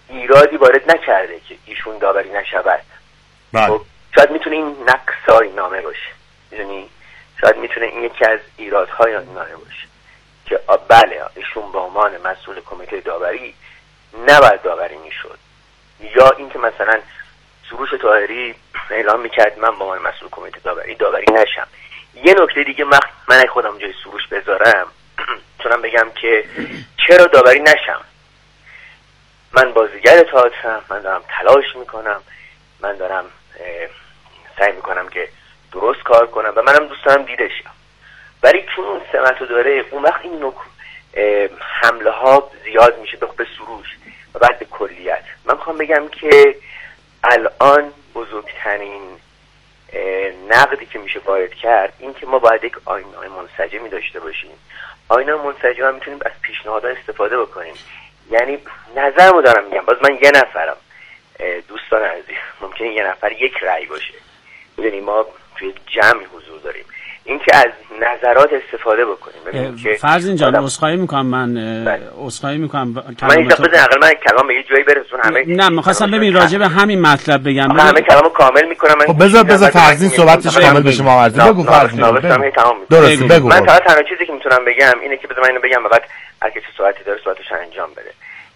ایرادی وارد نکرده که ایشون داوری نشود. خب شاید میتونه این نقص آیین‌نامه باشه، میدونی، شاید میتونه این یکی از ایرادهای آیین‌نامه باشه که بله ایشون به عنوان مسئول کمیته داوری نباید داوری میشد، یا اینکه مثلا سروش طاهری اعلام میکرد من به عنوان مسئول کمیته داوری نشم. یه نکته دیگه من خودم جای سروش بذارم تونم بگم که چرا داوری نشم. من بازیگر تئاترم، من دارم تلاش میکنم، من دارم سعی میکنم که درست کار کنم و منم دوست دارم دیده شم، ولی چون اون سمتو داره اون وقت این حمله ها زیاد میشه به سروش و بعد به کلیت. من میخوام بگم که الان بزرگترین نقدی که میشه وارد کرد این که ما باید یک آیین‌نامه منسجمی داشته باشیم. آیین‌نامه منسجم هم میتونیم از پیشنهادها استفاده بکنیم. یعنی نظرمو دارم میگم، باز من یه نفرم دوستان عزیز، ممکنه یه نفر یک رأی باشه، میدونی ما توی جمعی حضور داریم، اینکه از نظرات استفاده بکنیم. فرزین جان عذرخواهی میکنم، من عذرخواهی میکنم من این من کلام به یه جایی برسون همه نه می‌خواستم ببین راجع به همین مطلب بگم، همه کلامو کامل میکنم. خب بذار فرزین صحبتش کامل بشه. ما بگو فرزین درست بگو. من تنها چیزی که میتونم بگم اینه که بذار من اینو بگم و بعد هر کسی صحبتی داره صحبتش انجام بده.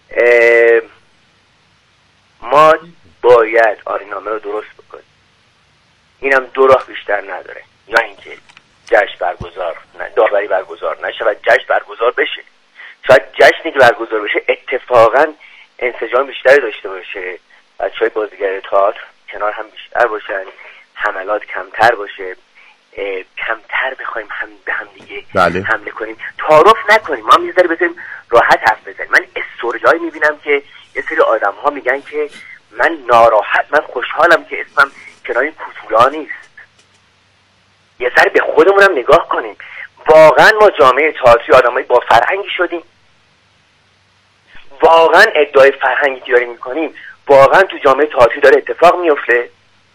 ما باید آیین‌نامه رو درست بکنیم، اینم دو راه بیشتر نداره، یا اینکه جشن برگزار داوری برگزار نشه و جشن برگزار بشه. شاید جشنی که برگزار بشه اتفاقا انسجام بیشتری داشته باشه، بچهای بازیگر تئاتر کنار هم بیشتر باشن، حملات کمتر باشه، کمتر بخوایم به هم دیگه حمله کنیم، تعارف نکنیم، ما هم یه ذره بذاریم راحت حرف بزنیم. من استوریایی میبینم که یه سری آدم ها میگن که من خوشحالم که اسمم کنار این کوتولا نیست. یه ذره به خودمونم نگاه کنیم. واقعا ما جامعه تئاتری آدمای با فرهنگی شدیم؟ واقعا ادعای فرهنگی که داریم میکنیم واقعا تو جامعه تئاتری داره اتفاق میفته؟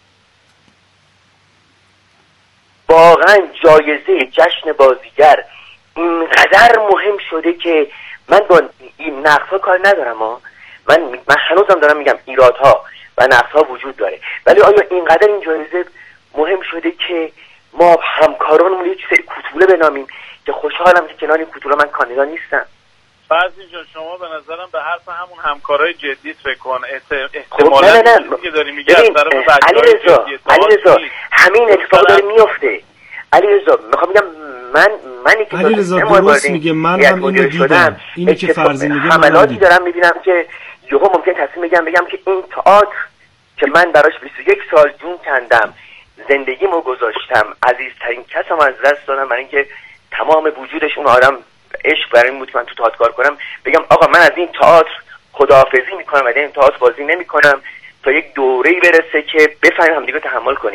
واقعا جایزه جشن بازیگر اینقدر مهم شده که من با این نقص‌ها کار ندارم من هنوزم دارم میگم ایرادها و نقص‌ها وجود داره، ولی آیا اینقدر این جایزه مهم شده که ما همکارانمون یه سری کوتوله بنامیم که خوشحالم که کنار این کوتوله من کاندیدا نیستم؟ فرزین جان شما به نظرم به حرف همون همکارای جدیت فکر کن. احتمالاً نه. که داری میگه از طرف علیرضا همین اتفاق داره میفته. علیرضا میخوام بگم منی که علیرضا درست میگه، من هم اینو دیدم، اینی که فرزین میگه حملاتی دارم میبینم که یهو ممکن تصمیم بگم که این تئاتر که من براش 21 سال جون کندم، زندگیمو گذاشتم، عزیزترین کسم از دست دادم برای اینکه تمام وجودش اون آدم عشق برای این بود که من تو تئاتر کار کنم، بگم آقا من از این تئاتر خداحافظی میکنم و این تئاتر بازی نمیکنم تا یک دوره‌ای برسه که بفهمیم همدیگه تحمل کنیم.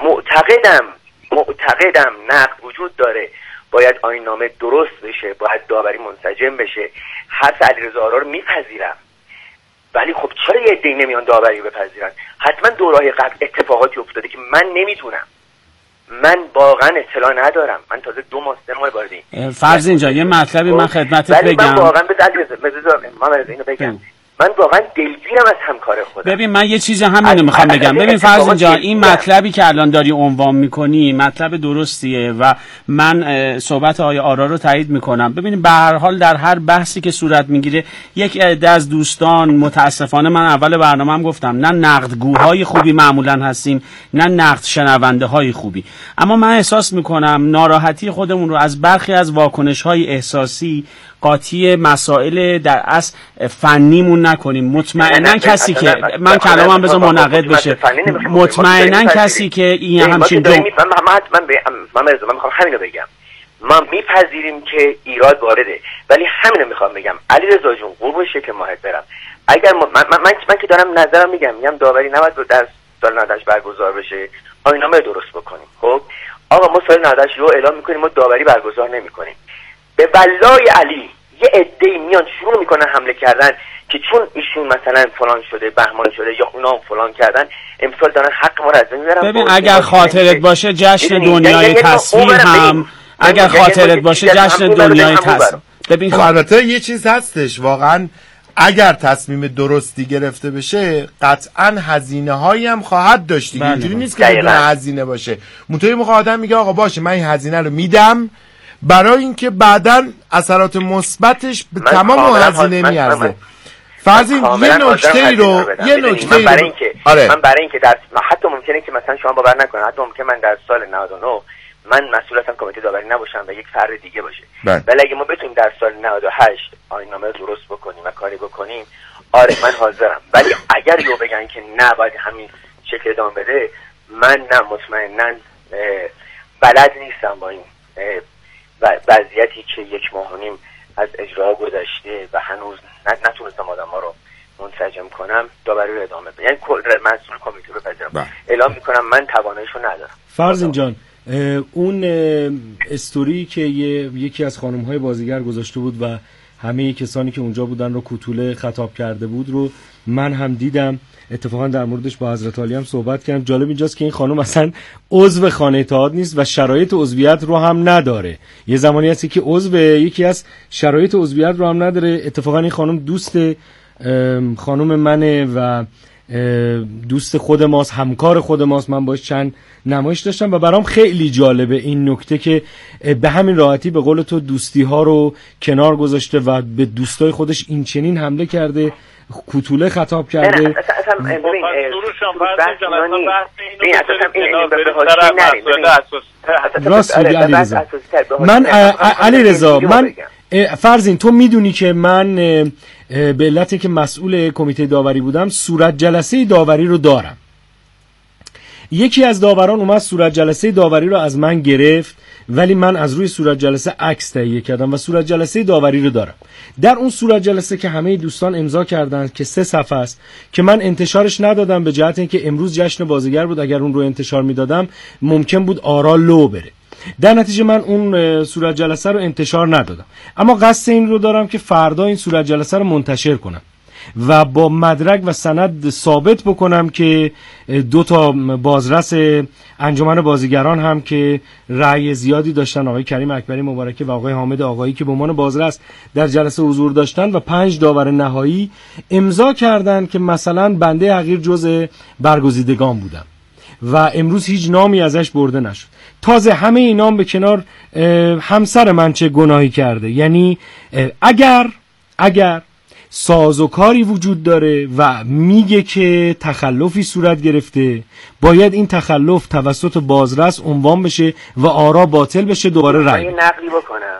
معتقدم نقد وجود داره، باید آیین‌نامه درست بشه، باید داوری منسجم بشه. حرف علیرضا آرا رو میپذیرم، ولی خب چرا یه عده‌ای نمیان داوری بپذیرن؟ حتما دوره‌های قبل اتفاقاتی افتاده که من نمیدونم، من واقعا اطلاع ندارم، من تازه 2 ماه 3 ماه وارد این. فرزین جان یه مطلبی من خدمتت بگم. من واقعا اینو بگم، من واقعا دلگیرم از همکار خودم. ببین من یه چیز همینو میخوام بگم. ببین فرزین جان این مطلبی که الان داری عنوان میکنی مطلب درستیه و من صحبت آقای آرا رو تایید میکنم. ببینید به هر حال در هر بحثی که صورت میگیره یک عده از دوستان، متاسفانه من اول برنامه‌ام گفتم، نه نقدگوهای خوبی معمولا هستیم نه نقد شنونده های خوبی، اما من احساس میکنم ناراحتی خودمون رو از برخی از واکنش‌های احساسی قاطی مسائل در اصل فنیمون نکنیم. مطمئنا کسی که من کلامم بذار منعقد بشه، مطمئنا کسی که این همچین من میخوام همینو بگم، ما میپذیریم که ایراد وارده، ولی همینو میخوام بگم علیرضا جون قربون شکل ماهت برم، اگر من که دارم نظرم میگم داوری نباید در سال 98 برگزار بشه، آیین‌نامه درست بکنیم. خب آقا ما سال 98 رو اعلام میکنیم ما داوری برگزار نمیکنیم، به والای علی یه عده‌ای میان شروع میکنن حمله کردن که چون ایشون مثلا فلان شده بهمان شده یا اونا فلان کردن امسال دارن حق ما رو از بین میبرن. ببین اگر خاطرت باشه جشن دنیای تصویر هم اگر خاطرت باشه جشن دنیای تصویر. ببین البته یه چیز هستش واقعا اگر تصمیم درستی گرفته بشه قطعا هزینه هایی هم خواهد داشت دیگه. اینجوری نیست که بدون هزینه باشه. منتهی موقع آدم میگه آقا باشه من این هزینه رو میدم برای اینکه بعداً اثرات مثبتش به تمام اون هزینه میارزه. فرضین یه نکته ای رو من برای اینکه در حتی ممکنه که مثلا شما باور نکنید، حتی ممکنه من در سال 99 من مسئولیتم کمیته داوری نباشم و یک فرد دیگه باشه، ولی اگه ما بتونیم در سال 98 آیین‌نامه رو درست بکنیم و کاری بکنیم، آره من حاضرم. ولی اگر یو بگن که نه باید همین شکل ادامه بده، من نه مطمئناً بلد نیستم با این وضعیتی که 1 ماه و نیم از اجرا گذشته و هنوز نتونستم آدم‌ها رو منسجم کنم داوری رو ادامه بدم. یعنی مسئول کمیته رو بپذیرم. اعلام میکنم من تواناییشو ندارم. فرزین جان، اون استوری که یکی از خانم‌های بازیگر گذاشته بود و همه کسانی که اونجا بودن رو کوتوله خطاب کرده بود رو من هم دیدم. اتفاقا در موردش با حضرت علی هم صحبت کردم. جالب اینجاست که این خانم اصلا عضو خانه اتحاد نیست و شرایط عضویت رو هم نداره. یه زمانی هست که عضو یکی از شرایط عضویت رو هم نداره. اتفاقا این خانم دوست خانم منه و دوست خود ماست، همکار خود ماست. من باش چند نمایش داشتم و برام خیلی جالبه این نکته که به همین راحتی به قول تو دوستی ها رو کنار گذاشته و به دوستای خودش این چنین حمله کرده، کوتوله خطاب کرده. راست میگی علیرضا. من علیرضا، من فرضین تو میدونی که من به علت که مسئول کمیته داوری بودم صورت جلسه داوری رو دارم. یکی از داوران اومد صورت جلسه داوری رو از من گرفت، ولی من از روی صورت جلسه عکس تهیه کردم و صورت جلسه داوری رو دارم. در اون صورت جلسه که همه دوستان امضا کردن که 3 صفحه است که من انتشارش ندادم به جهت اینکه امروز جشن بازیگر بود، اگر اون رو انتشار میدادم ممکن بود آرا لو بره. در نتیجه من اون صورت جلسه رو انتشار ندادم، اما قصد این رو دارم که فردا این صورت جلسه رو منتشر کنم و با مدرک و سند ثابت بکنم که 2 تا بازرس انجمن بازیگران هم که رأی زیادی داشتن، آقای کریم اکبری مبارکه و آقای حامد آقایی که به عنوان بازرس در جلسه حضور داشتن و 5 داور نهایی امضا کردن که مثلا بنده حقیر جزء برگزیدگان بودم و امروز هیچ نامی ازش برده نشد. تازه همه این نام به کنار، همسر من چه گناهی کرده؟ یعنی اگر سازوکاری وجود داره و میگه که تخلفی صورت گرفته، باید این تخلف توسط بازرس عنوان بشه و آرا باطل بشه، دوباره رأی. من نقدی بکنم.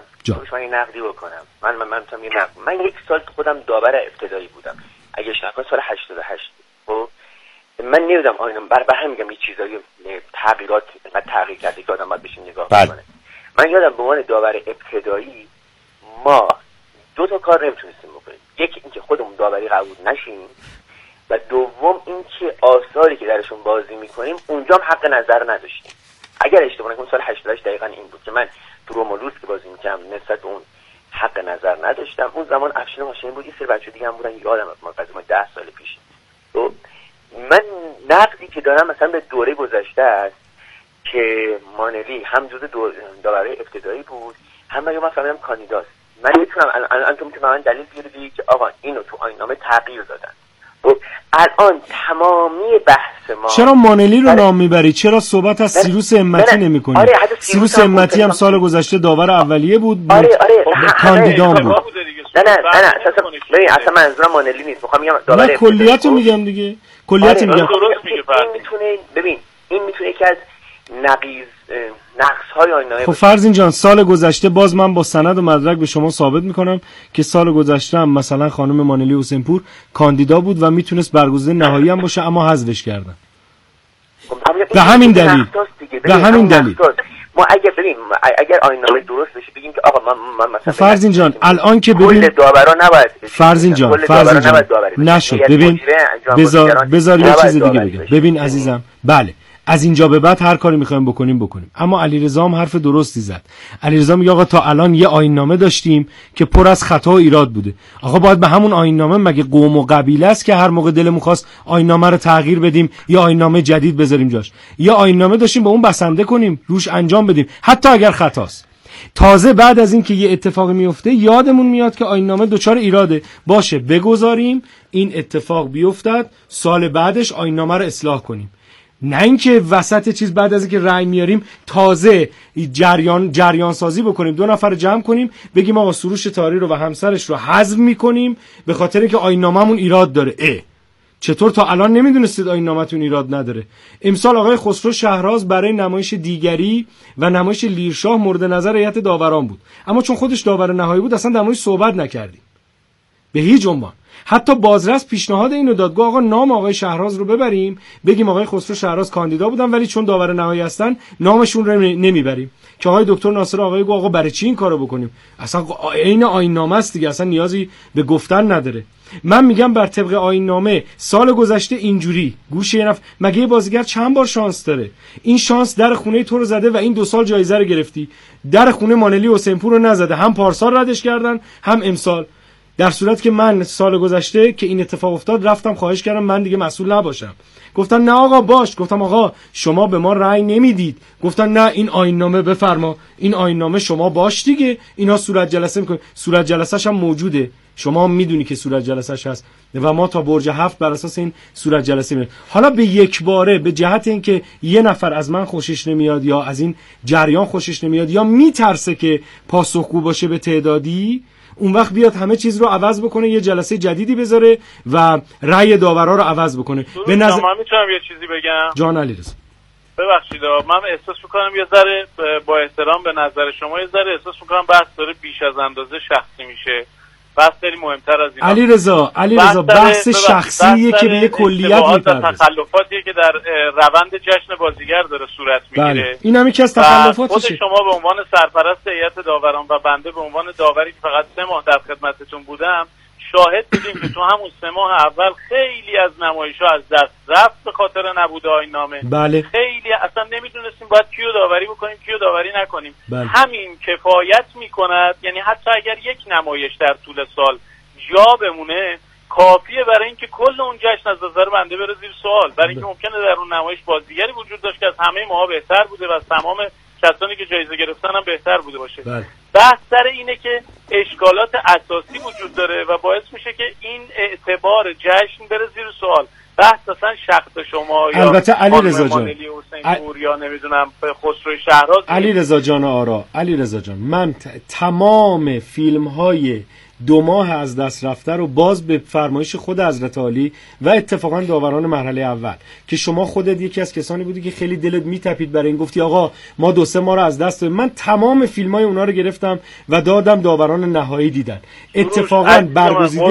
من 1 سال خودم داور ابتدایی بودم. اگه اشتباه سال 88. خب من نمیدونم برای هم میگم یه چیزایی تغییرات اینقدر تغییر کرده که آدم باید بشه نگاه کنه. من یادم به عنوان داور ابتدایی ما 2 تا کار نمیتونستیم بکنیم. یکی اینکه خودمون داوری قبول نشیم و دوم اینکه آثاری که درشون بازی میکنیم اونجا هم حق نظر نداشتیم. اگر اشتباه نکنم سال 88 دقیقاً این بود که من تو رومولوس که بازی میکردم نسبت به اون حق نظر نداشتم. اون زمان افشین ماشین بود، یه سری بچه دیگه هم بودن، یادم ما قضیه 10 سال پیش. تو من نقدی که دارم مثلا به دوره گذشته است که مانلی هم جزء داوری ابتدایی بود، هم من فهمیدم کاندیداست. من میتونم الان تو میتونم دلیل بیاری که آقا اینو تو آیین‌نامه تغییر دادن. الان تمامی بحث ما چرا مانلی رو نام میبری؟ چرا صحبت از سیروس همتی نمیکنی؟ آره سیروس همتی هم سال گذشته داور اولیه بود، آره کاندیدان بود. نه اصلا منظورم مانلی نیست، میخوام بگم داور نه کلیاتو میگم دیگه، کلیاتو میگم. این میتونه یکی از نقص‌های آیین‌نامه. خب فرزین جان، سال گذشته باز من با سند و مدرک به شما ثابت میکنم که سال گذشته هم مثلا خانم مانلی حسینپور کاندیدا بود و میتونست برگزیده نهایی هم باشه، اما حذفش کردن. به همین دلیل ما اگر آیین‌نامه درست بشه بگیم که آقا من مثلا فرزین جان الان که ببین داورا نباید فرزین جان نشد. ببین بذار یه چیز دیگه بگم. ببین عزیزم، بله از اینجا به بعد هر کاری میخوایم بکنیم، اما علیرضا هم حرف درستی زد. علیرضا میگه آقا تا الان یه آیین‌نامه داشتیم که پر از خطا و ایراد بوده. آقا باید به همون آیین‌نامه، مگه قوم و قبیله است که هر موقع دلمون خواست آیین‌نامه رو تغییر بدیم یا آیین‌نامه جدید بذاریم جاش؟ یا آیین‌نامه داشتیم به اون بسنده کنیم، روش انجام بدیم، حتی اگر خطاست. تازه بعد از این که یه اتفاقی میفته یادمون میاد که آیین‌نامه دچار ایراده، باشه بگذاریم این اتفاق بیفتد، سال بعدش آیین‌نامه رو اصلاح کنیم. نه اینکه وسط چیز بعد از اینکه رأی میاریم تازه جریان سازی بکنیم، 2 نفر جمع کنیم بگیم آقا سروش طاهری رو و همسرش رو حذف میکنیم به خاطر اینکه آیین‌نامه‌مون ایراد داره. چطور تا الان نمیدونستید آیین‌نامه‌تون ایراد نداره؟ امسال آقای خسرو شهراز برای نمایش دیگری و نمایش لیرشاه مورد نظر هیئت داوران بود، اما چون خودش داور نهایی بود اصلا در موردش صحبت نکردیم به هیچ عنوان. حتی بازرس پیشنهاد اینو داد، گفت آقا نام آقای شهراز رو ببریم بگیم آقای خسرو شهراز کاندیدا بودن ولی چون داور نهایی هستن نامشون رو نمیبریم. که آقای دکتر ناصر آقایی گفت آقا برای چی این کارو بکنیم؟ اصلا عین آیین‌نامه است دیگه، اصلا نیازی به گفتن نداره. من میگم بر طبق آیین‌نامه سال گذشته اینجوری گوشه یه نفر مگه بازیگر چند بار شانس داره؟ این شانس در خونه تو رو زده و این 2 سال جایزه رو گرفتی. در خونه مانلی حسینپور رو نزده، هم پارسال ردش کردن هم امسال. در صورت که من سال گذشته که این اتفاق افتاد رفتم خواهش کردم من دیگه مسئول نباشم، گفتن نه آقا باش. گفتم آقا شما به ما رأی نمیدید، گفتن نه این آیین‌نامه بفرما، این آیین‌نامه شما باش دیگه، اینا صورت جلسه میکنن، صورت جلسه‌ش هم موجوده، شما میدونی که صورت جلسه‌ش هست و ما تا برج 7 بر اساس این صورت جلسه میریم. حالا به یک باره به جهت اینکه یه نفر از من خوشش نمیاد یا از این جریان خوشش نمیاد یا میترسه که پاسخگو باشه به تعدادی، اون وقت بیاد همه چیز رو عوض بکنه، یه جلسه جدیدی بذاره و رأی داورا رو عوض بکنه. به نظر من میتونم یه چیزی بگم؟ جان علیرضا ببخشید من احساس میکنم یه ذره با احترام به نظر شما یه ذره احساس میکنم بحث داره بیش از اندازه شخصی میشه. بحث خیلی مهمتر از این. علیرضا بحث شخصیه که به کلیت میپردازه. تخلفاتیه که در روند جشن بازیگر داره صورت میگیره. بله. این هم یکی از تخلفاتشه. خود شما به عنوان سرپرست هیئت داوران و بنده به عنوان داوری که فقط 3 ماه در خدمتتون بودم شاهد بودیم که تو همون 3 ماه اول خیلی از نمایش‌ها از دست رفت به خاطر نبود آیین‌نامه. بله. خیلی اصلا نمیدونستیم باید کیو داوری بکنیم کیو داوری نکنیم. بله. همین کفایت میکند، یعنی حتی اگر یک نمایش در طول سال جا بمونه کافیه برای اینکه کل اون جشن از نظر بنده بره زیر سوال، برای اینکه ممکنه در اون نمایش بازیگری وجود داشت که از همه ماها بهتر بوده و از تمام کسانی که جایزه گرفتن هم بهتر بوده باشه. بله. بحث سر اینه که اشکالات اساسی وجود داره و باعث میشه که این اعتبار جشن بره زیر سوال. بحث اصلا شخص شما یا البته علیرضا جان یا نمیدونم خسرو شهراز. علیرضا جان آرا، علیرضا جان من تمام فیلم‌های 2 ماه از دست رفته رو باز به فرمایش خود حضرت عالی و اتفاقا داوران مرحله اول که شما خودت یکی از کسانی بودی که خیلی دلت میتپید برای این، گفتی آقا ما 2-3 ماه رو از دست من تمام فیلم‌های اونا رو گرفتم و دادم داوران نهایی دیدن. اتفاقا برگزیده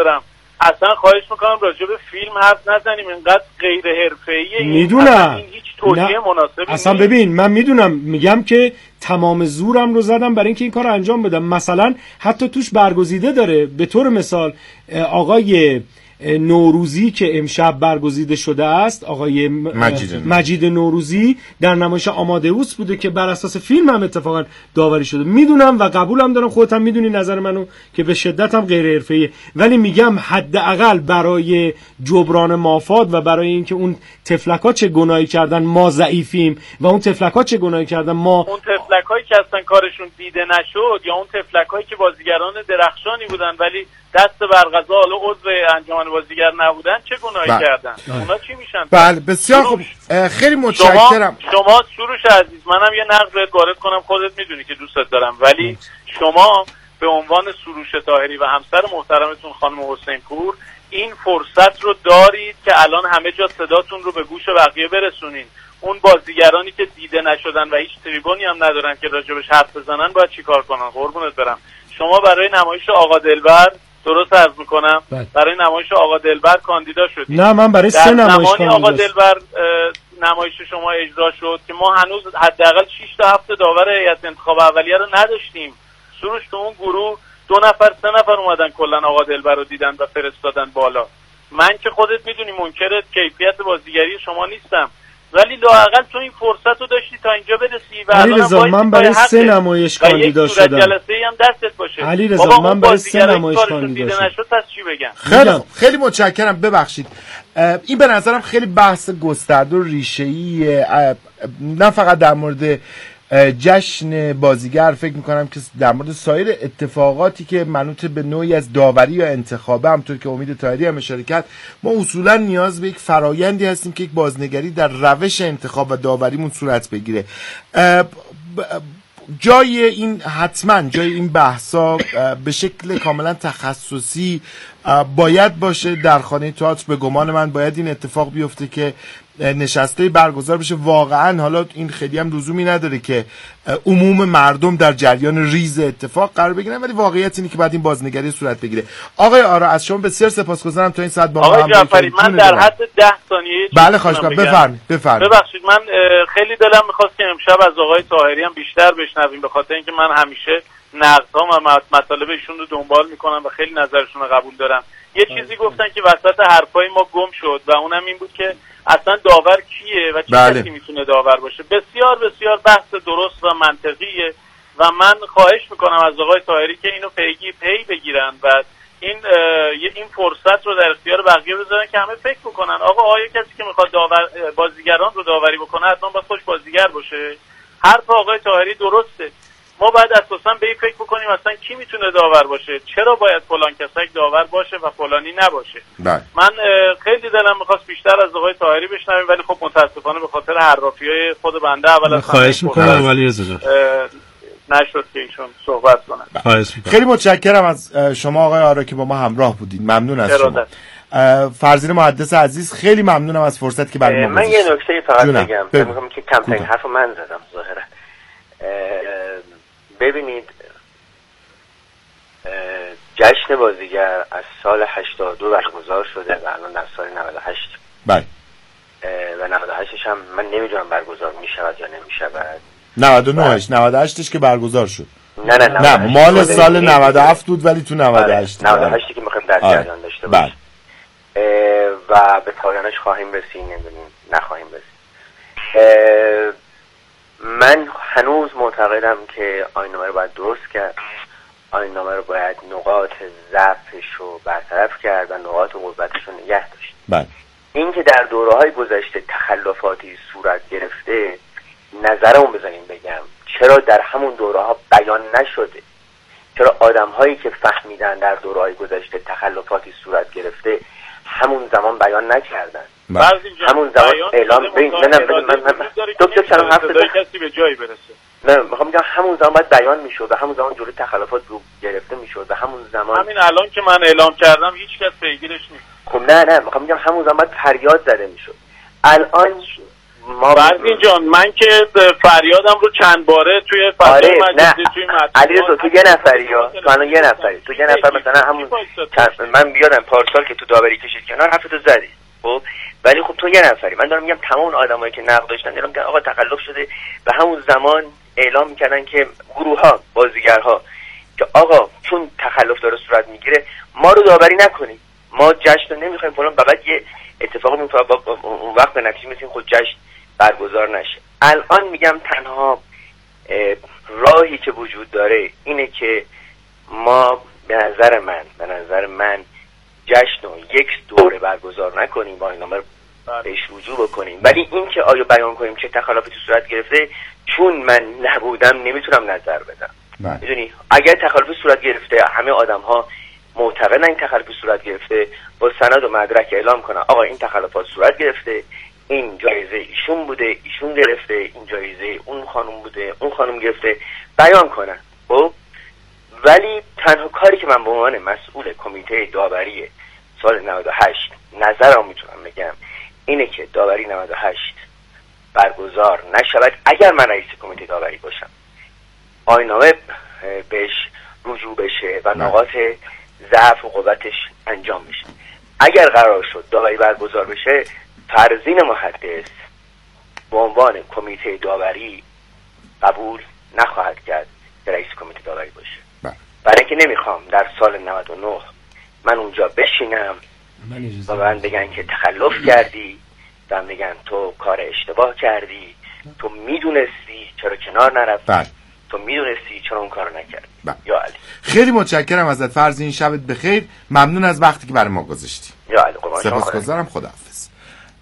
اصلا خواهش میکنم راجع به فیلم حرف نزنیم، اینقدر غیر حرفه‌ایه. میدونم این هیچ توجیه مناسبی اصلا نیست. ببین من میدونم، میگم که تمام زورم رو زدم برای اینکه این کار رو انجام بدم. مثلا حتی توش برگزیده داره، به طور مثال آقای نوروزی که امشب برگزیده شده است، آقای مجید نوروزی در نمایش آمادئوس بوده که بر اساس فیلم هم اتفاقا داوری شده. میدونم و قبولم دارم، خودت هم میدونی نظر منو که به شدت هم غیر حرفه‌ایه، ولی میگم حداقل برای جبران مافات و برای اینکه اون تفلک‌ها چه گناهی کردن ما ضعیفیم و اون تفلک‌ها چه گناهی کردن ما، اون تفلک‌هایی که اصلا کارشون دیده نشد یا اون تفلک‌هایی که بازیگران درخشانی بودن ولی دست بر قضا حالا عضو انجمن بازیگر نبودن چه گناهی کردن؟ اونا چی میشن؟ بله بسیار خوب، خیلی متشکرم. شما سروش عزیز، منم یه نقد بهت وارد کنم، خودت میدونی که دوستت دارم، ولی شما به عنوان سروش طاهری و همسر محترمتون خانم حسینپور این فرصت رو دارید که الان همه جا صداتون رو به گوش بقیه برسونین. اون بازیگرانی که دیده نشدن و هیچ تریبونی هم ندارن که راجبش حرف بزنن باید چیکار کنن؟ قربونت برم. شما برای نمایش آقا دلبر، درست عرض میکنم، برای نمایش آقا دلبر کاندیدا شدید. نه من برای 3 نمایش کاندیدا آقا دلبر نمایش شما اجرا شد که ما هنوز حداقل 6 تا 7 داور هیئت انتخاب اولیه رو نداشتیم. سروش تو اون گروه 2 نفر 3 نفر اومدن کلا آقا دلبر رو دیدن و فرستادن بالا. من که خودت میدونی منکر کیفیت بازیگری شما نیستم، ولی لااقل تو این فرصت رو داشتی تا اینجا برسی و علیرضا من برای 3 نمایش کاندیدا شدم. جلسه‌ای هم دستت باشه. علیرضا من برای 3 نمایش کاندیدا شدم. نشد پس چی بگم؟ خیلی متشکرم. ببخشید این به نظرم خیلی بحث گسترده و ریشه‌ایه، نه فقط در مورد جشن بازیگر فکر میکنم که در مورد سایر اتفاقاتی که منوط به نوعی از داوری یا انتخابه، همونطور که امید طاهری هم اشاره کرد، ما اصولا نیاز به یک فرایندی هستیم که یک بازنگری در روش انتخاب و داوریمون صورت بگیره. جای این بحثا به شکل کاملا تخصصی باید باشه در خانه تئاتر. به گمان من باید این اتفاق بیفته که نشسته برگزار بشه. واقعا حالا این خیلی هم لزومی نداره که عموم مردم در جریان ریز اتفاق قرار بگیرن، ولی واقعیت اینه که بعد این بازنگری صورت بگیره. آقای آرا از شما بسیار سپاسگزارم تا این ساعت با ما همراهی کردید. من در حد 10 ثانیه بله خواهش می‌کنم بفرمایید. ببخشید من خیلی دلم می‌خواست که امشب از آقای طاهری هم بیشتر بشنویم، به خاطر اینکه من همیشه نقدها و مطالب ایشون رو دنبال می‌کنم و خیلی نظرشون رو قبول دارم. یه چیزی گفتن که وسط حرفای ما گم شد و اونم این بود که اصلا داور کیه و چه کسی میتونه داور باشه. بسیار بسیار بحث درست و منطقیه و من خواهش میکنم از آقای طاهری که اینو پی بگیرن و این فرصت رو در اختیار بقیه بذارن که همه فکر بکنن آقا آیا کسی که میخواد بازیگران رو داوری بکنه حتما باید خوش بازیگر باشه؟ حرف آقای طاهری درسته. ما باید اساسا به این فکر بکنیم اصلا کی میتونه داور باشه، چرا باید فلان کسک داور باشه و فلانی نباشه. من خیلی دلم میخواست بیشتر از آقای طاهری بشنویم، ولی خب متاسفانه به خاطر حرافی‌های خود بنده اول از خواهش میکنم ولی نشد که ایشون صحبت کنن. خیلی متشکرم از شما آقای آرا که با ما همراه بودید. ممنون از شما. فرزین محدث عزیز خیلی ممنونم از فرصتی که برای ما گذاشتید. من یه نکته فقط بگم. میگم که کمترین حرفو من زدم ظاهرا. ببینید جشن بازیگر از سال 82 برگزار شده و الان در سال 98. بله. و 98ش هم من نمیدونم برگزار میشود یا نمیشود. 98ش که برگزار شد. نه مال سال 97 بود ولی تو 98 98 که میخوایم در جریان داشته باشیم. و به پایانش خواهیم رسید، نخواهیم رسید. من هنوز معتقدم که آیین‌نامه رو باید درست کرد. آیین‌نامه رو باید نقاط ضعفش رو برطرف کرد و نقاط قوتش رو نگه داشت. بله. این که در دوره‌های گذشته تخلفاتی صورت گرفته، نظرمو بزنین بگم چرا در همون دوره‌ها بیان نشده؟ چرا آدم‌هایی که فهمیدن در دوره‌های گذشته تخلفاتی صورت گرفته همون زمان بیان نکردن؟ همون زمان اعلام دکتر سلام حرف کسی به جایی برسه. نه میخوام بگم همون زمان باید بیان میشد و همون زمان جلوی تخلفات رو گرفته میشد و همون زمان همین الان که من اعلام کردم هیچ کس پیگیرش نیست. خب نه میخوام بگم همون زمان باید فریاد زده میشد. الان ما فرزین جان من که فریادم رو چند باره توی فضای مجازی توی علیرضا تو یه نفری تو الان یه نفری تو یه نفر مثلا همون من بیادم پارسال که تو داوری کشید کنار حرفتو زدی خب، ولی خب تو یه نفری. من دارم میگم تمام اون آدمایی که نقد داشتن دارم میگم آقا تخلف شده و همون زمان اعلام میکردن که گروه‌ها بازیگرها که آقا چون تخلف داره صورت میگیره ما رو داوری نکنیم، ما جشن نمیخوایم فلان، فقط یه اتفاقی میفته اون وقت به نتیجه میرسیم خود جشن برگزار نشه. الان میگم تنها راهی که وجود داره اینه که ما به نظر من جشن رو یک دوره برگزار نکنیم با آیین‌نامه رو بهش رجوع بکنیم، ولی این که آیا بیان کنیم چه تخلفاتی صورت گرفته چون من نبودم نمیتونم نظر بدم. میدونی اگر تخلفی صورت گرفته همه آدم‌ها معتقدن این تخلفی صورت گرفته با سند و مدرک اعلام کنن آقا این تخلفات صورت گرفته، این جایزه ایشون بوده ایشون گرفته، این جایزه اون خانم بوده اون خانم گرفته، بیان کنن. خب ولی تنها کاری که من به عنوان مسئول کمیته داوری سال 98 نظرم میتونم بگم اینه که داوری 98 برگزار نشود. اگر من رئیس کمیته داوری باشم آیین‌نامه بهش رجوع بشه و نقاط ضعف و قوتش انجام بشه. اگر قرار شد داوری برگزار بشه فرزین محدث به عنوان کمیته داوری قبول نخواهد کرد که رئیس کمیته داوری باشه، برای اینکه نمیخوام در سال 99 من اونجا بشینم و من بگن که تخلف کردی و من بگن تو کار اشتباه کردی، تو میدونستی چرا کنار نرفتی، تو میدونستی چرا اون کارو نکردی. یا علی خیلی متشکرم ازت فرزین، شبت بخیر، ممنون از وقتی که برای ما گذاشتی. یا علی سپاسگزارم، خداحافظ.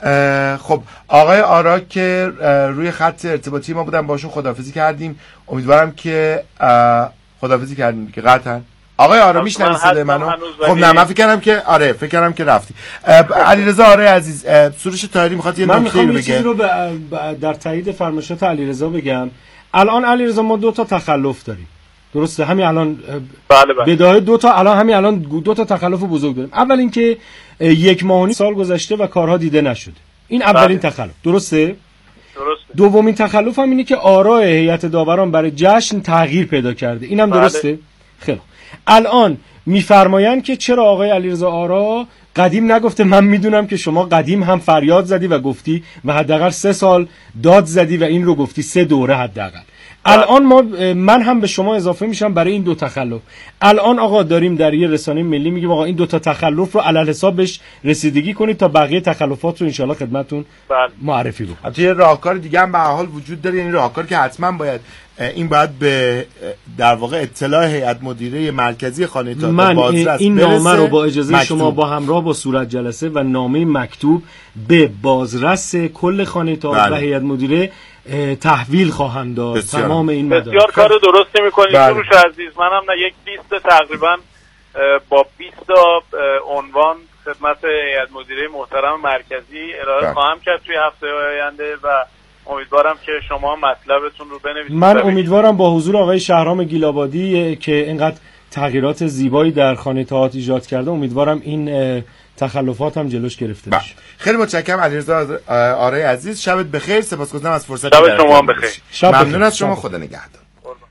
خب آقای آرا که روی خط ارتباطی ما بودن باشون خداحافظی کردیم. امیدوارم که خداحافظی کردیم که قطعا آقای آرا میشنوید صدای منو؟ خب نه من فکر کردم که رفتی. علیرضا آرای عزیز، سروش طاهری میخواد یه نکته رو بگه. رو در تایید فرمایشات علیرضا بگم. الان علیرضا ما 2 تا تخلف داریم، درسته؟ همین الان بله. بدايه 2 تا، همین الان 2 تا تخلف بزرگ داریم. اول اینکه 1 ماه و نیم سال گذشته و کارها دیده نشده، این اولین تخلف، درسته؟ دومین تخلف هم اینه که آراء هیئت داوران برای جشن تغییر پیدا کرده، اینم درسته؟ خیلی الان میفرمایند که چرا آقای علیرضا آرا قدیم نگفته من میدونم که شما قدیم هم فریاد زدی و گفتی و حداقل 3 سال داد زدی و این رو گفتی 3 دوره حداقل. الان من هم به شما اضافه میشم برای این 2 تخلف. الان آقا داریم در یه رسانه ملی میگیم آقا این 2 تا تخلف رو علل حساب بهش رسیدگی کنید تا بقیه تخلفات رو انشالله خدمتتون معرفی بکنم. البته یه راهکار دیگه هم به هر حال وجود داره، یعنی راهکار که حتما باید این باید به در واقع اطلاع هیئت مدیره مرکزی خانه تئاتر بازرس این نامه رو با اجازه مکتوب. شما با همراه با صورت جلسه و نامه مکتوب به بازرس کل خانه تئاتر و هیئت مدیره تحویل خواهم داد. تمام این مدارک بسیار کار درستی می‌کنید سروش عزیز. منم یک لیست تقریبا با 20 تا عنوان خدمت هیئت مدیره محترم مرکزی ارائه خواهم کرد توی هفته آینده و امیدوارم که شما مطلبتون رو بنویسید. من امیدوارم با حضور آقای شهرام گیلابادی که اینقدر تغییرات زیبایی در خانه تئاتر ایجاد کرده، امیدوارم این تخلفات هم جلوش گرفته بشه. خیلی متشکرم علیرضا آرای عزیز، شبت بخیر، سپاسگزارم از فرصتی که شما بخیر. ممنون از شما، خدا نگهدار.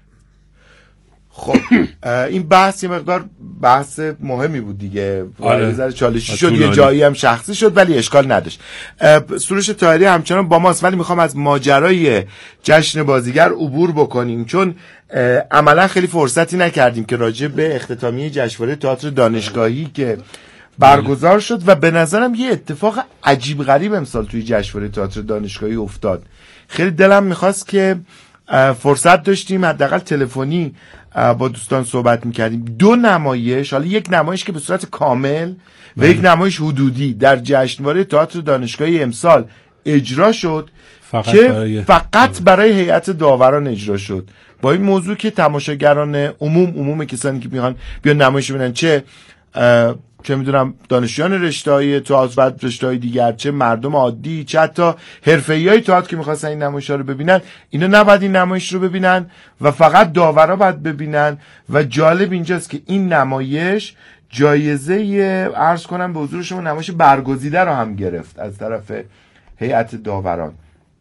خب این بحث یه مقدار بحث مهمی بود دیگه، یه ذره چالشی شد، یه جایی هم شخصی شد ولی اشکال نداشت. سروش طاهری همچنان با ماست ولی میخوام از ماجرای جشن بازیگر عبور بکنیم چون عملا خیلی فرصتی نکردیم که راجع به اختتامیه جشنواره تئاتر دانشگاهی که برگزار شد و به نظرم یه اتفاق عجیب غریب امسال توی جشنواره تئاتر دانشگاهی افتاد. خیلی دلم میخواست که فرصت داشتیم حداقل تلفنی با دوستان صحبت میکردیم. 2 نمایش، حالا یک نمایش که به صورت کامل و یک نمایش حدودی در جشنواره تئاتر دانشگاهی امسال اجرا شد که فقط برای هیئت داوران اجرا شد، با این موضوع که تماشاگران عموم کسانی که میخوان بیان نمایش ببینن، چه میدونم دانشجویان رشته‌های تئاتر و رشته‌های دیگر، چه مردم عادی، چه حتی حرفه‌ای‌های تئاتر که می‌خواستن این نمایش‌ها رو ببینن، اینا نباید این نمایش رو ببینن و فقط داورا باید ببینن. و جالب اینجاست که این نمایش جایزه عرض کنم به حضور شما نمایش برگزیده رو هم گرفت از طرف هیئت داوران.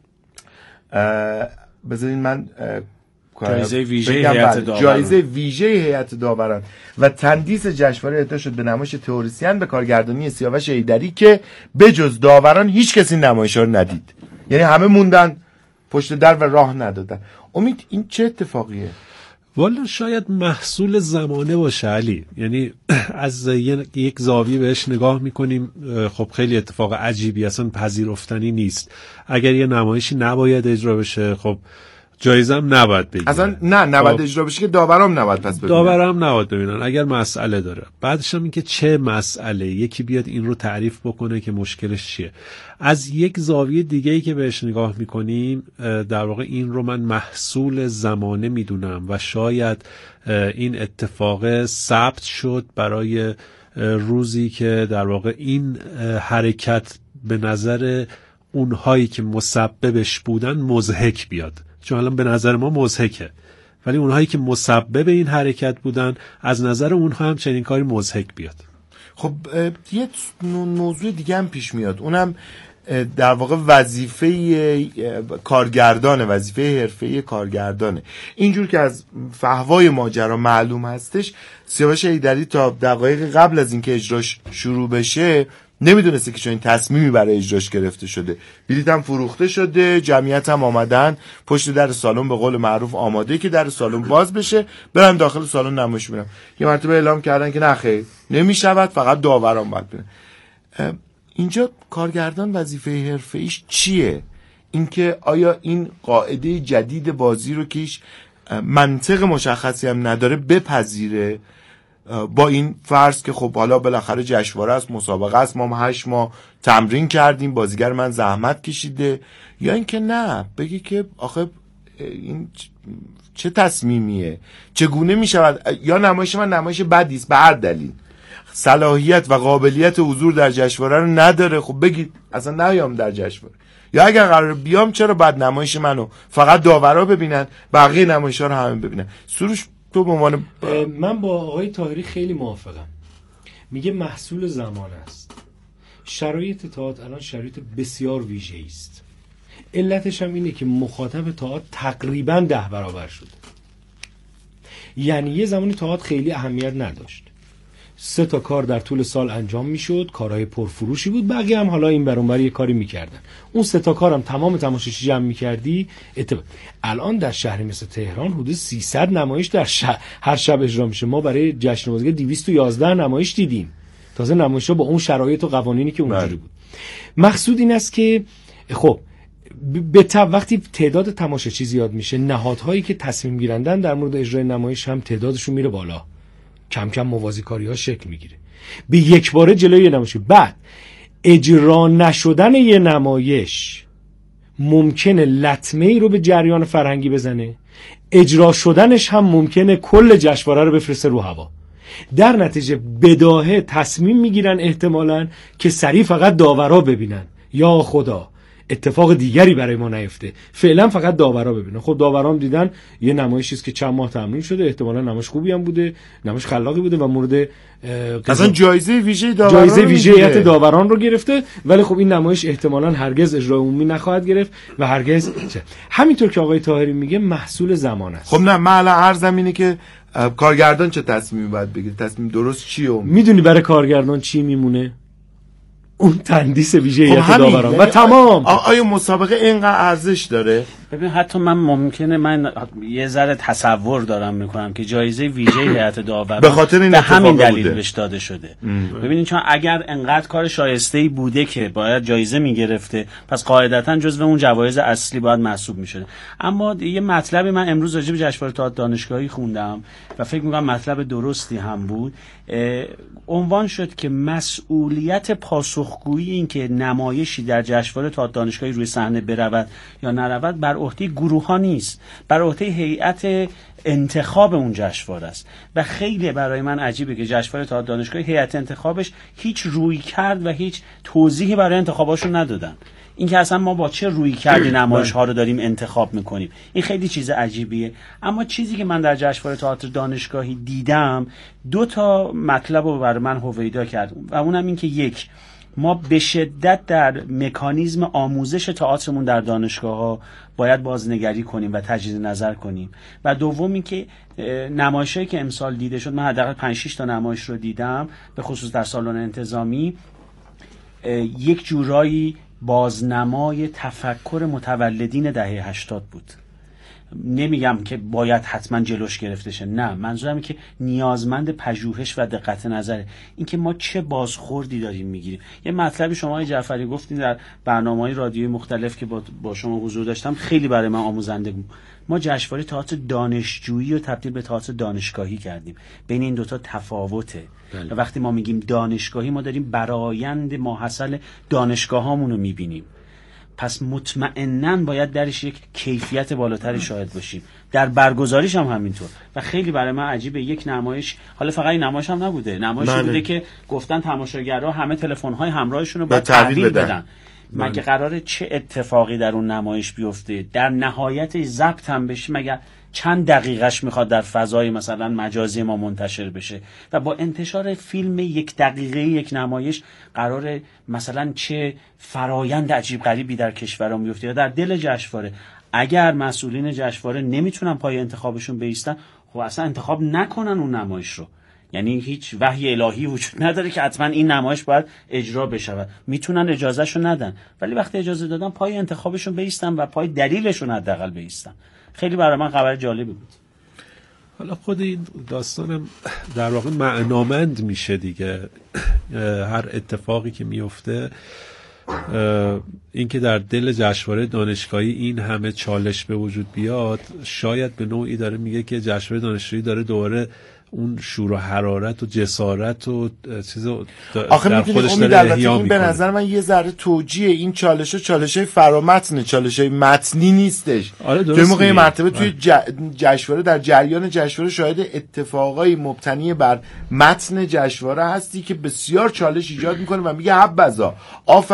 بذارین من جایزه ویژه هیئت داوران، جایزه ویژه هیئت داوران و تندیس جشنواره اهدا شد به نمایش تئوریسین به کارگردانی سیاوش ایدری که بجز داوران هیچ کسی نمایش‌ها رو ندید، یعنی همه موندن پشت در و راه ندادن. امید این چه اتفاقیه؟ والا شاید محصول زمانه باشه علی، یعنی از یک زاویه بهش نگاه میکنیم خب خیلی اتفاق عجیبی، اصلا پذیرفتنی نیست. اگر یه نمایشی نباید اجرا بشه خب جایزه هم نباید بگیرن، اصلا نباید اجرا بشه که داورام نباید پس ببینن، داورام نباید ببینن اگر مسئله داره. بعدش هم این که چه مسئله، یکی بیاد این رو تعریف بکنه که مشکلش چیه. از یک زاویه دیگه‌ای که بهش نگاه میکنیم در واقع این رو من محصول زمانه میدونم و شاید این اتفاق ثبت شد برای روزی که در واقع این حرکت به نظر اونهایی که مسببش بودن مضحک بیاد، چون الان به نظر ما مضحکه ولی اونهایی که مسبب این حرکت بودن از نظر اونها هم چنین کاری مضحک بیاد. خب یه موضوع دیگه هم پیش میاد، اونم در واقع وظیفه کارگردانه، وظیفه حرفه‌ای کارگردانه. اینجور که از فحوای ماجرا معلوم هستش سیاوش ایدری تا دقایق قبل از اینکه اجراش شروع بشه نمیدونسته که چون این تصمیمی برای اجراش گرفته شده. بلیط هم فروخته شده، جمعیت هم آمدن پشت در سالن به قول معروف آماده که در سالن باز بشه برن داخل سالن نمایش ببینن. یه مرتبه اعلام کردن که نه خیر نمیشود، فقط داوران باید ببینن. اینجا کارگردان وظیفه حرفه‌ایش چیه؟ اینکه آیا این قاعده جدید بازی رو که هیچ منطق مشخصی هم نداره بپذیره با این فرض که خب حالا بالاخره جشنواره است، مسابقه است، ما 8 ماه تمرین کردیم، بازیگر من زحمت کشیده، یا اینکه نه بگی که آخه این چه تصمیمیه، چگونه میشود، یا نمایش من نمایش بدی است به هر دلیل، صلاحیت و قابلیت حضور در جشنواره رو نداره، خب بگید اصلا نیام در جشنواره. یا اگر قرار بیام چرا بعد نمایش منو فقط داورا ببینن، بقیه نمایش‌ها رو همه ببینن؟ سروش تو به عنوان من با آقای طاهری خیلی موافقم. میگه محصول زمان است. شرایط تئاتر الان شرایط بسیار ویژه‌ای است. علتش هم اینه که مخاطب تئاتر تقریباً 10 برابر شده. یعنی یه زمانی تئاتر خیلی اهمیت نداشت. 3 تا کار در طول سال انجام میشد، کارهای پرفروشی بود، بقیه هم حالا این بر اون بر یه کاری میکردن. اون 3 تا کارم تمام تماشاچی جمع میکردی. الان در شهری مثل تهران حدود 300 نمایش در هر شب اجرا میشه. ما برای جشن بازیگر 211 نمایش دیدیم. تازه نمایش‌ها با اون شرایط و قوانینی که اونجوری بود. مقصود این است که خب وقتی تعداد تماشاچی زیاد میشه، نهادهایی که تصمیم گیرندن در مورد اجرای نمایش هم تعدادشون میره بالا، کم کم موازیکاری ها شکل میگیره، به یک باره جلوی یه نمایش. بعد اجرا نشدن یه نمایش ممکنه لطمه ای رو به جریان فرهنگی بزنه، اجرا شدنش هم ممکنه کل جشنواره رو بفرسته رو هوا. در نتیجه بداهه تصمیم میگیرن احتمالاً که سریع فقط داورا ببینن. یا خدا اتفاق دیگری برای ما نیفته، فعلا فقط داورا ببینن. خب داورام دیدن یه نمایشی است که چند ماه تمرین شده، احتمالاً نمایش خوبی هم بوده، نمایش خلاقی بوده و مورد اصلا جایزه ویژه داوران، جایزه ویژه هیئت داوران رو گرفته، ولی خب این نمایش احتمالاً هرگز اجرای عمومی نخواهد گرفت و هرگز همینطور که آقای طاهری میگه محصول زمان است. خب نه، من الان عرضم اینه که کارگردان چه تصمیمی باید بگیره، تصمیم درست چیه؟ میدونی برای کارگردان چی میمونه؟ اون تندیس ویژه هیئت داوران و تمام. آیا مسابقه اینقدر ارزش داره؟ ببین حتی من یه ذره تصور دارم میکنم که جایزه ویژه هیئت داوران به خاطر این همین دلیل بهش داده شده. ببینید چون اگر انقدر کار شایسته‌ای بوده که باید جایزه میگرفته، پس قاعدتاً جزو اون جوایز اصلی باید محسوب میشده. اما یه مطلبی من امروز راجع به جشنواره تئاتر دانشگاهی خوندم و فکر میکنم مطلب درستی هم بود. عنوان شد که مسئولیت پاسخگویی این که نمایشی در جشنواره تئاتر دانشگاهی روی صحنه برود یا نرود بر عهده گروه‌ها نیست، بر عهده هیئت انتخاب اون جشنواره است. و خیلی برای من عجیبه که جشنواره تئاتر دانشگاهی هیئت انتخابش هیچ روی کرد و هیچ توضیحی برای انتخاباشون ندادن. این که اصلا ما با چه روی کردی نمایش ها رو داریم انتخاب میکنیم، این خیلی چیز عجیبیه. اما چیزی که من در جشنواره تئاتر دانشگاهی دیدم 2 تا مطلب رو برای من هویدا کرد و اونم این که یک، ما به شدت در مکانیزم آموزش تئاترمون در دانشگاه‌ها باید بازنگری کنیم و تجدید نظر کنیم. و دوم این که نمایشایی که امسال دیده شد، من حداقل 5-6 تا نمایش رو دیدم، به خصوص در سالن انتظامی، یک جورایی بازنمای تفکر متولدین دهه 80 بود. نمیگم که باید حتما جلوش گرفته شه، نه، منظورم که نیازمند پژوهش و دقت نظره. اینکه ما چه بازخوردی داریم میگیریم. یه مطلبی شما جعفری گفتین در برنامه‌های رادیویی مختلف که با شما حضور داشتم، خیلی برای من آموزنده بود. ما جشنواره تئاتر دانشجویی رو تبدیل به تئاتر دانشگاهی کردیم. بین این 2 تا تفاوته. و وقتی ما میگیم دانشگاهی، ما داریم برآیند ماحصل دانشگاهامون رو میبینیم. پس مطمئناً باید درش یک کیفیت بالاتری شاهد باشیم. در برگزاریش هم همینطور. و خیلی برای من عجیبه یک نمایش، حالا فقط این نمایش هم نبوده، نمایشی بوده که گفتن تماشاگرها همه تلفن‌های همراهشون رو باید تحویل بدن. مگه قراره چه اتفاقی در اون نمایش بیفته؟ در نهایت ضبط هم بشه، مگه چند دقیقهش میخواد در فضای مثلا مجازی ما منتشر بشه؟ و با انتشار فیلم 1 دقیقه یک نمایش قراره مثلا چه فرایند عجیب غریبی در کشورام بیفته یا در دل جشنواره. اگر مسئولین جشنواره نمیتونن پای انتخابشون بایستن، خب اصلا انتخاب نکنن اون نمایش رو. یعنی هیچ وحی الهی وجود نداره که حتما این نمایش باید اجرا بشه. میتونن اجازهشو ندن، ولی وقتی اجازه دادن پای انتخابشون بایستن و پای دلیلشون حداقل بایستن. خیلی برای من خبر جالبی بود. حالا خود این داستانم در واقع معنامند میشه دیگه. هر اتفاقی که میفته، این که در دل جشنواره دانشگاهی این همه چالش به وجود بیاد، شاید به نوعی داره میگه که جشنواره دانشگاهی داره دوباره اون شور و حرارت و جسارت و چیزو آخه در خودش داره احیا میکنه. به نظر من یه ذره توجیه این چالشه فرامتنه، چالشه متنی نیستش. توی موقع مرتبه توی جشنواره در جریان جشنواره شاهد اتفاقای مبتنی بر متن جشنواره هستی که بسیار چالش ایجاد میکنه و میگه حبذا